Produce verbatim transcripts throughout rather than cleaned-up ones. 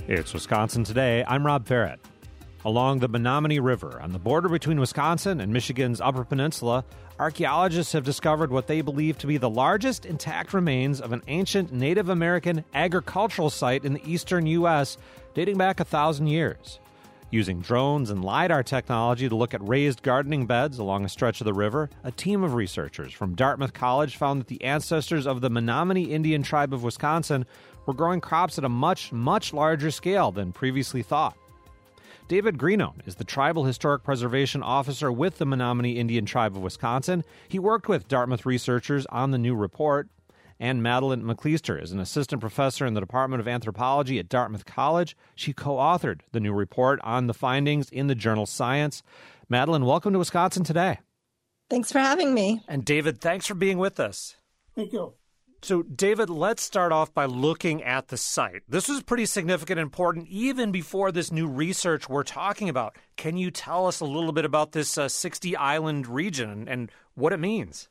It's Wisconsin Today. I'm Rob Ferret. Along the Menominee River, on the border between Wisconsin and Michigan's Upper Peninsula, archaeologists have discovered what they believe to be the largest intact remains of an ancient Native American agricultural site in the eastern U S dating back a thousand years. Using drones and LiDAR technology to look at raised gardening beds along a stretch of the river, a team of researchers from Dartmouth College found that the ancestors of the Menominee Indian tribe of Wisconsin were growing crops at a much, much larger scale than previously thought. David Greeno is the Tribal Historic Preservation Officer with the Menominee Indian Tribe of Wisconsin. He worked with Dartmouth researchers on the new report. And Madeline McLeister is an assistant professor in the Department of Anthropology at Dartmouth College. She co-authored the new report on the findings in the journal Science. Madeline, welcome to Wisconsin Today. Thanks for having me. And David, thanks for being with us. Thank you. So, David, let's start off by looking at the site. This was pretty significant and important even before this new research we're talking about. Can you tell us a little bit about this uh, sixty-island region and what it means?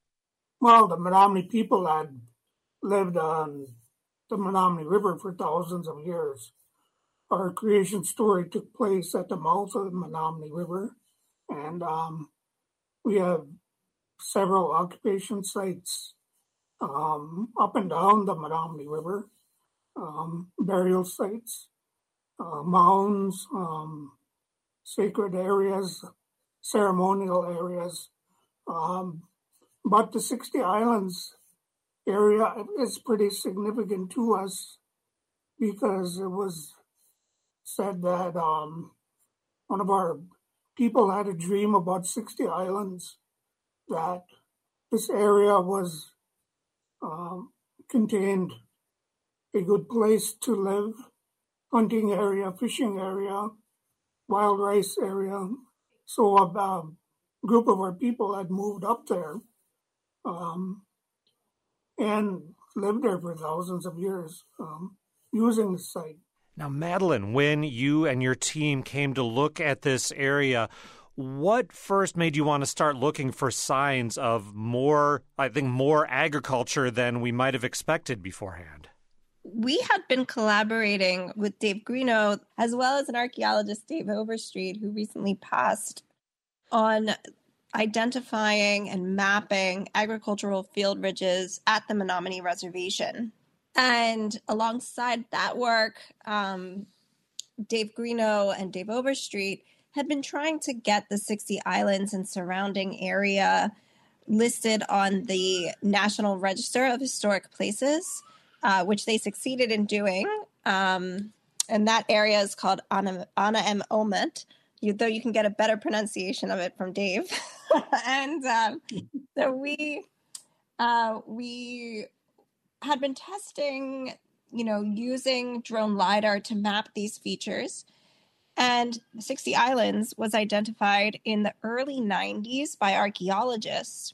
Well, the Menominee people had lived on the Menominee River for thousands of years. Our creation story took place at the mouth of the Menominee River, and um, we have several occupation sites um, up and down the Menominee River, um, burial sites, uh, mounds, um, sacred areas, ceremonial areas. Um, But the sixty Islands area is pretty significant to us because it was said that um, one of our people had a dream about sixty islands, that this area was um, contained a good place to live, hunting area, fishing area, wild rice area. So a uh, group of our people had moved up there Um, and lived there for thousands of years um, using the site. Now, Madeline, when you and your team came to look at this area, what first made you want to start looking for signs of more, I think, more agriculture than we might have expected beforehand? We had been collaborating with Dave Greeno, as well as an archaeologist, Dave Overstreet, who recently passed, on identifying and mapping agricultural field ridges at the Menominee Reservation. And alongside that work, um, Dave Greeno and Dave Overstreet had been trying to get the sixty islands and surrounding area listed on the National Register of Historic Places, uh, which they succeeded in doing. Um, and that area is called Ana, Ana M. Omet, you, though you can get a better pronunciation of it from Dave. and um, so we uh, we had been testing, you know, using drone LiDAR to map these features. And sixty Islands was identified in the early nineties by archaeologists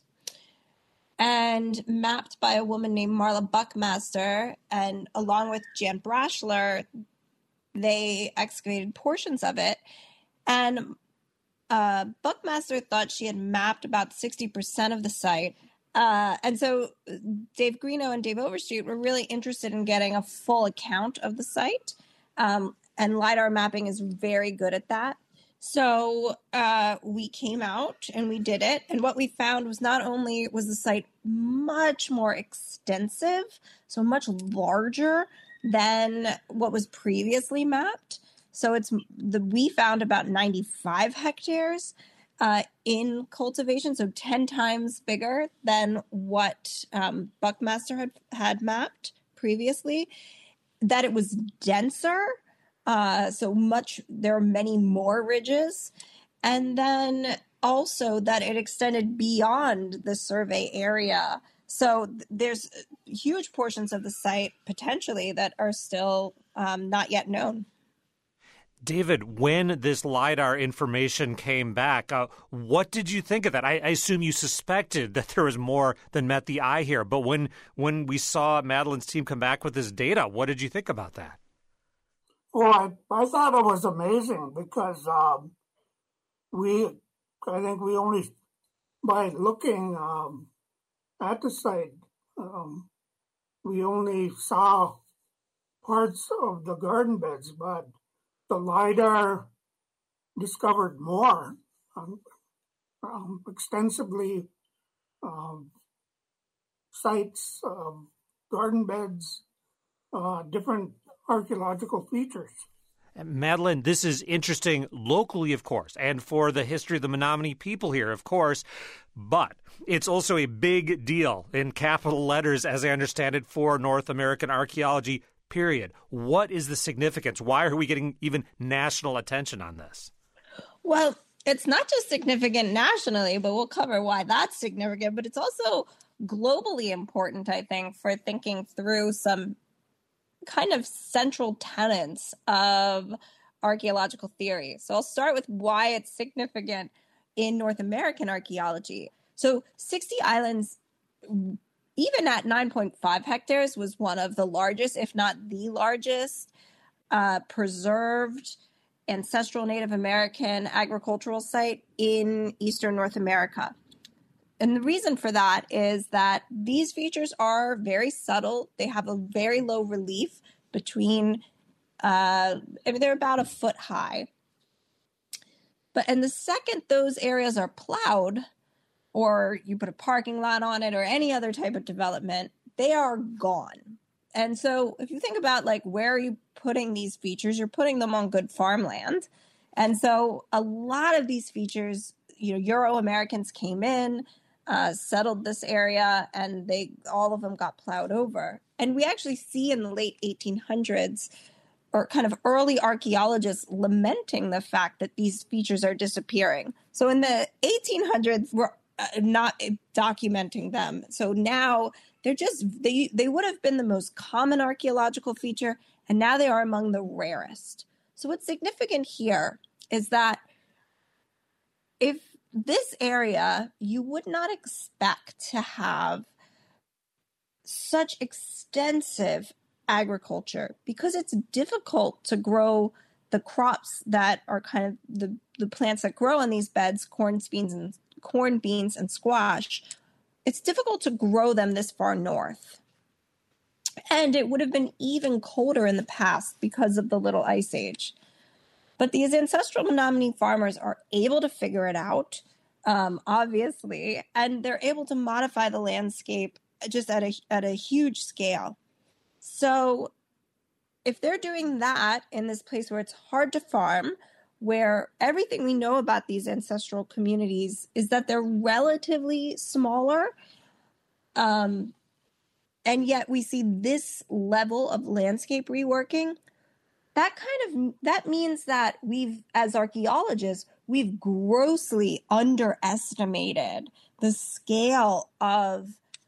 and mapped by a woman named Marla Buckmaster. And along with Jan Brashler, they excavated portions of it. And uh, Buckmaster thought she had mapped about sixty percent of the site. Uh, and so Dave Greeno and Dave Overstreet were really interested in getting a full account of the site. Um, and LiDAR mapping is very good at that. So uh, we came out and we did it. And what we found was not only was the site much more extensive, so much larger than what was previously mapped. So it's the we found about ninety-five hectares uh, in cultivation, so ten times bigger than what um, Buckmaster had, had mapped previously. That it was denser, uh, so much. There are many more ridges, and then also that it extended beyond the survey area. So there's huge portions of the site potentially that are still um, not yet known. David, when this LiDAR information came back, uh, what did you think of that? I, I assume you suspected that there was more than met the eye here, but when when we saw Madeline's team come back with this data, what did you think about that? Well, I, I thought it was amazing because um, we, I think we only, by looking um, at the site, um, we only saw parts of the garden beds, but the LIDAR discovered more um, um, extensively um, sites, um, garden beds, uh, different archaeological features. Madeline, this is interesting locally, of course, and for the history of the Menominee people here, of course, but it's also a big deal in capital letters, as I understand it, for North American archaeology, period. What is the significance? Why are we getting even national attention on this? Well, it's not just significant nationally, but we'll cover why that's significant, but it's also globally important, I think, for thinking through some kind of central tenets of archaeological theory. So I'll start with why it's significant in North American archaeology. So sixty Islands, even at nine point five hectares, was one of the largest, if not the largest, uh, preserved ancestral Native American agricultural site in Eastern North America. And the reason for that is that these features are very subtle. They have a very low relief between, uh, I mean, they're about a foot high. But and the second those areas are plowed, or you put a parking lot on it, or any other type of development, they are gone. And so if you think about, like, where are you putting these features, you're putting them on good farmland. And so a lot of these features, you know, Euro-Americans came in, Uh, settled this area, and they all of them got plowed over. And we actually see in the late eighteen hundreds, or kind of early archaeologists lamenting the fact that these features are disappearing. So in the eighteen hundreds, we're uh, not documenting them. So now they're just, they, they would have been the most common archaeological feature, and now they are among the rarest. So what's significant here is that if this area, you would not expect to have such extensive agriculture because it's difficult to grow the crops that are kind of the, the plants that grow on these beds, corn, beans, and corn, beans, and squash. It's difficult to grow them this far north. And it would have been even colder in the past because of the Little Ice Age. But these ancestral Menominee farmers are able to figure it out, um, obviously, and they're able to modify the landscape just at a at a huge scale. So if they're doing that in this place where it's hard to farm, where everything we know about these ancestral communities is that they're relatively smaller, um, and yet we see this level of landscape reworking, that kind of, that means that we've, as archaeologists, we've grossly underestimated the scale of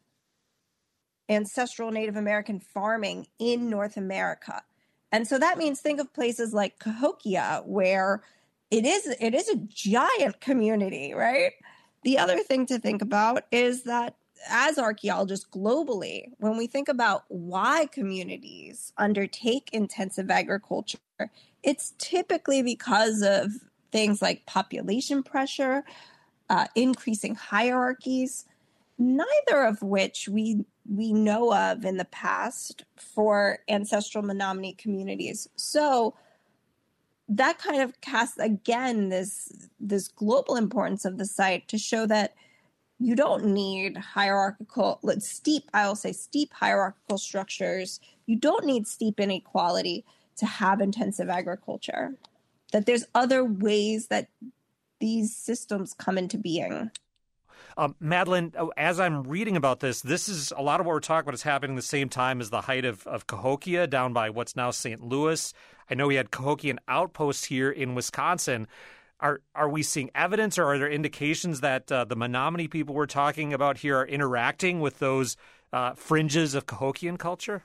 ancestral Native American farming in North America. And so that means think of places like Cahokia, where it is, it is a giant community, right? The other thing to think about is that as archaeologists globally, when we think about why communities undertake intensive agriculture, it's typically because of things like population pressure, uh, increasing hierarchies, neither of which we we know of in the past for ancestral Menominee communities. So that kind of casts, again, this this global importance of the site to show that you don't need hierarchical, steep, I will say steep hierarchical structures. You don't need steep inequality to have intensive agriculture. That there's other ways that these systems come into being. Um, Madeline, as I'm reading about this, this is a lot of what we're talking about is happening the same time as the height of, of Cahokia down by what's now Saint Louis. I know we had Cahokian outposts here in Wisconsin. Are are we seeing evidence, or are there indications that uh, the Menominee people we're talking about here are interacting with those uh, fringes of Cahokian culture?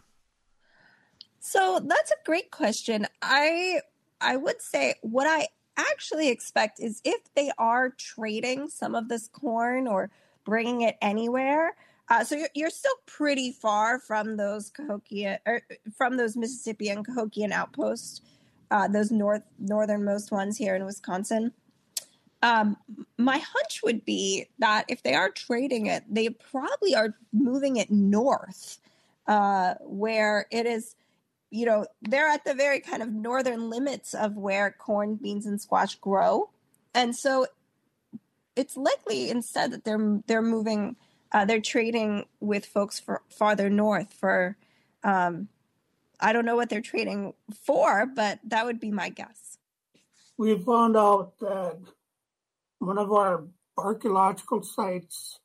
So that's a great question. I I would say what I actually expect is if they are trading some of this corn or bringing it anywhere, uh, so you're, you're still pretty far from those Cahokia, or from those Mississippi and Cahokian outposts. Uh, those north northernmost ones here in Wisconsin. Um, my hunch would be that if they are trading it, they probably are moving it north, uh, where it is you know, they're at the very kind of northern limits of where corn, beans, and squash grow. And so it's likely instead that they're they're moving, uh, they're trading with folks for farther north for, um, I don't know what they're trading for, but that would be my guess. We found out that one of our archaeological sites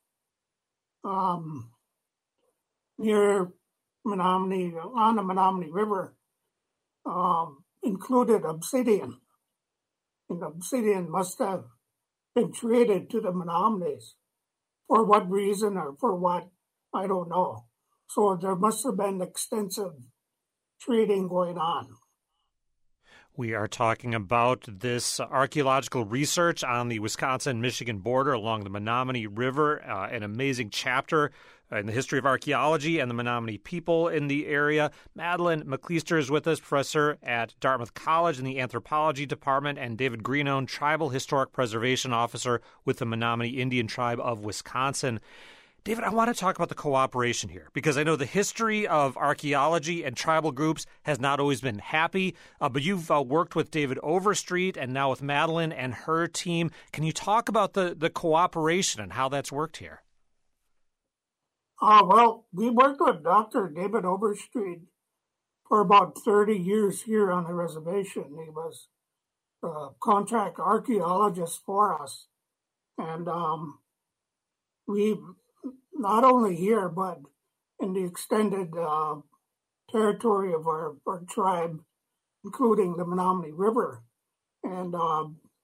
um, near Menominee, on the Menominee River, um, included obsidian. And obsidian must have been traded to the Menominees. For what reason or for what, I don't know. So there must have been extensive trading going on. We are talking about this archaeological research on the Wisconsin-Michigan border along the Menominee River, uh, an amazing chapter in the history of archaeology and the Menominee people in the area. Madeline McLeister is with us, professor at Dartmouth College in the anthropology department, and David Greenone, tribal historic preservation officer with the Menominee Indian Tribe of Wisconsin. David, I want to talk about the cooperation here because I know the history of archaeology and tribal groups has not always been happy, uh, but you've uh, worked with David Overstreet and now with Madeline and her team. Can you talk about the, the cooperation and how that's worked here? Uh, well, we worked with Doctor David Overstreet for about thirty years here on the reservation. He was a contract archaeologist for us. And um, we... not only here, but in the extended uh, territory of our, our tribe, including the Menominee River. And uh,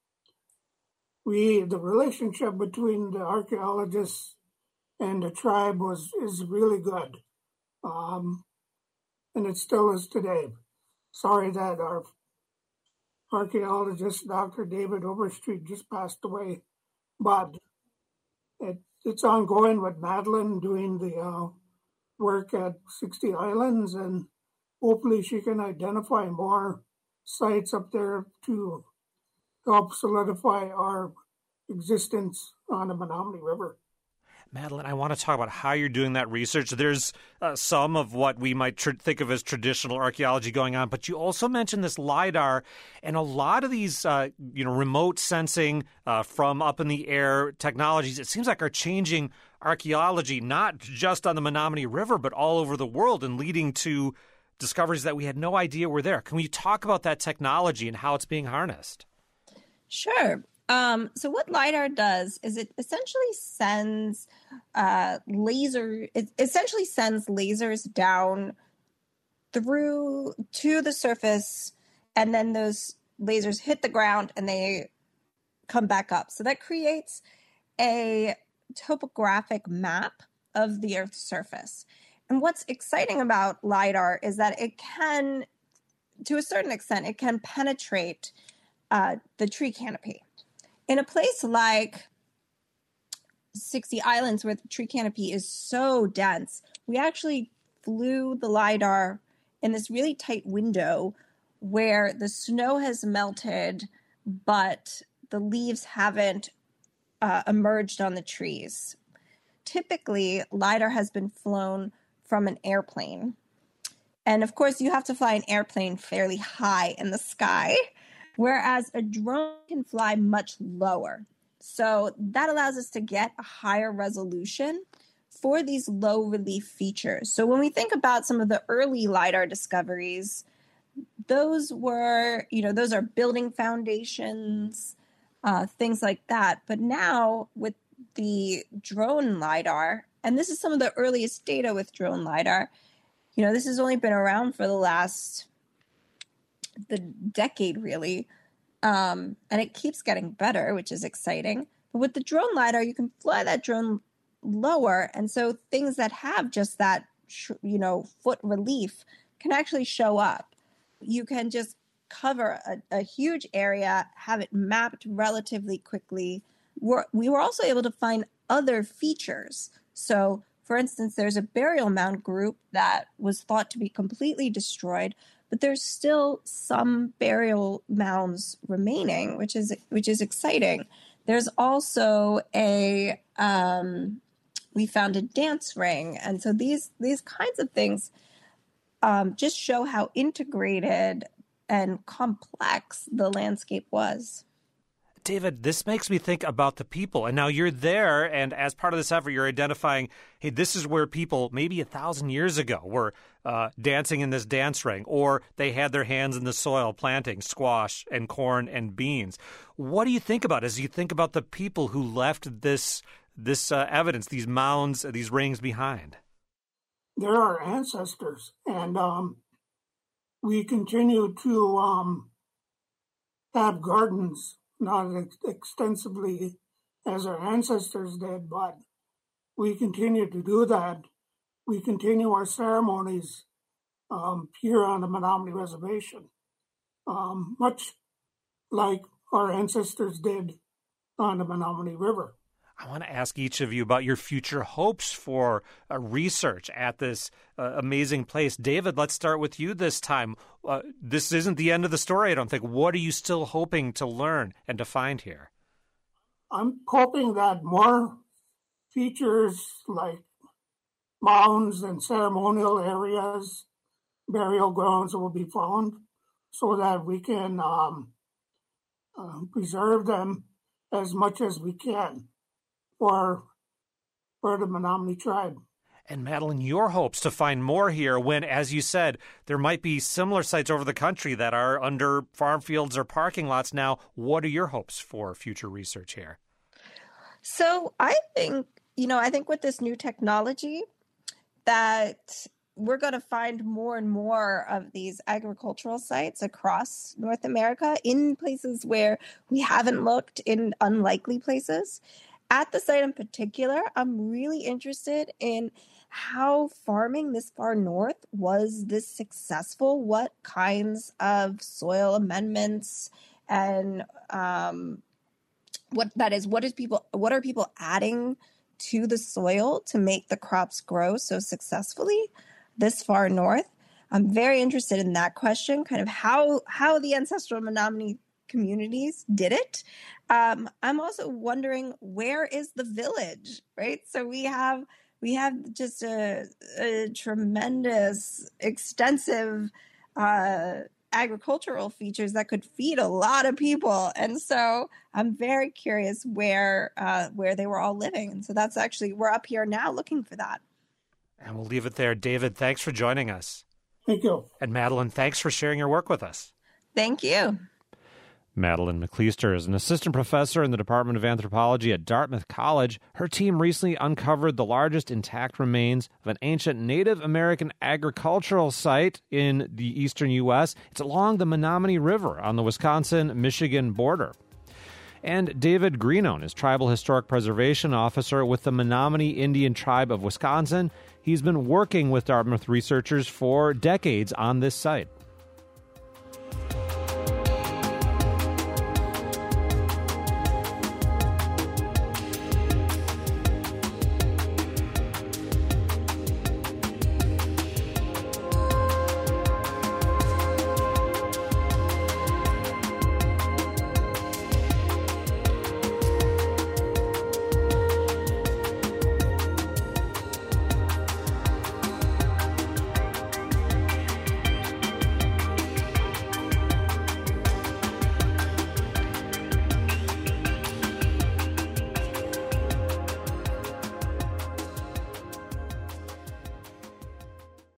we, the relationship between the archaeologists and the tribe was is really good. Um, and it still is today. Sorry that our archaeologist, Doctor David Overstreet, just passed away, but it It's ongoing with Madeline doing the uh, work at sixty Islands, and hopefully she can identify more sites up there to help solidify our existence on the Menominee River. Madeline, I want to talk about how you're doing that research. There's uh, some of what we might tr- think of as traditional archaeology going on, but you also mentioned this LIDAR, and a lot of these, uh, you know, remote sensing uh, from up in the air technologies, it seems like are changing archaeology, not just on the Menominee River, but all over the world and leading to discoveries that we had no idea were there. Can we talk about that technology and how it's being harnessed? Sure. Um, so what LIDAR does is it essentially sends uh, laser, it essentially sends lasers down through to the surface, and then those lasers hit the ground and they come back up. So that creates a topographic map of the Earth's surface. And what's exciting about LIDAR is that it can, to a certain extent, it can penetrate uh, the tree canopy. In a place like sixty Islands, where the tree canopy is so dense, we actually flew the LIDAR in this really tight window where the snow has melted, but the leaves haven't uh, emerged on the trees. Typically, LIDAR has been flown from an airplane. And of course, you have to fly an airplane fairly high in the sky, whereas a drone can fly much lower. So that allows us to get a higher resolution for these low relief features. So when we think about some of the early LIDAR discoveries, those were, you know, those are building foundations, uh, things like that. But now with the drone LIDAR, and this is some of the earliest data with drone LIDAR, you know, this has only been around for the last the decade, really. Um, and it keeps getting better, which is exciting. But with the drone LIDAR, you can fly that drone lower. And so things that have just that, you know, foot relief can actually show up. You can just cover a, a huge area, have it mapped relatively quickly. We're, we were also able to find other features. So, for instance, there's a burial mound group that was thought to be completely destroyed, but there's still some burial mounds remaining, which is which is exciting. There's also a um, we found a dance ring, and so these these kinds of things um, just show how integrated and complex the landscape was. David, this makes me think about the people. And now you're there, and as part of this effort, you're identifying, hey, this is where people maybe a thousand years ago were uh, dancing in this dance ring, or they had their hands in the soil planting squash and corn and beans. What do you think about as you think about the people who left this this uh, evidence, these mounds, these rings behind? They're our ancestors, and um, we continue to um, have gardens. Not ex- extensively as our ancestors did, but we continue to do that. We continue our ceremonies um, here on the Menominee Reservation, um, much like our ancestors did on the Menominee River. I want to ask each of you about your future hopes for uh, research at this uh, amazing place. David, let's start with you this time. Uh, this isn't the end of the story, I don't think. What are you still hoping to learn and to find here? I'm hoping that more features like mounds and ceremonial areas, burial grounds will be found so that we can um, uh, preserve them as much as we can. For, for the Menominee tribe. And Madeline, your hopes to find more here when, as you said, there might be similar sites over the country that are under farm fields or parking lots now. What are your hopes for future research here? So I think, you know, I think with this new technology that we're going to find more and more of these agricultural sites across North America in places where we haven't looked, in unlikely places. At the site in particular, I'm really interested in how farming this far north was this successful, what kinds of soil amendments and um, what that is, what is people, what are people adding to the soil to make the crops grow so successfully this far north? I'm very interested in that question, kind of how how the ancestral Menominee communities did it. Um, I'm also wondering, where is the village, right? So we have we have just a, a tremendous, extensive uh, agricultural features that could feed a lot of people, and so I'm very curious where uh, where they were all living. And so that's actually, we're up here now looking for that. And we'll leave it there. David, thanks for joining us. Thank you. And Madeline, thanks for sharing your work with us. Thank you. Madeline McLeister is an assistant professor in the Department of Anthropology at Dartmouth College. Her team recently uncovered the largest intact remains of an ancient Native American agricultural site in the eastern U S. It's along the Menominee River on the Wisconsin-Michigan border. And David Greenone is Tribal Historic Preservation Officer with the Menominee Indian Tribe of Wisconsin. He's been working with Dartmouth researchers for decades on this site.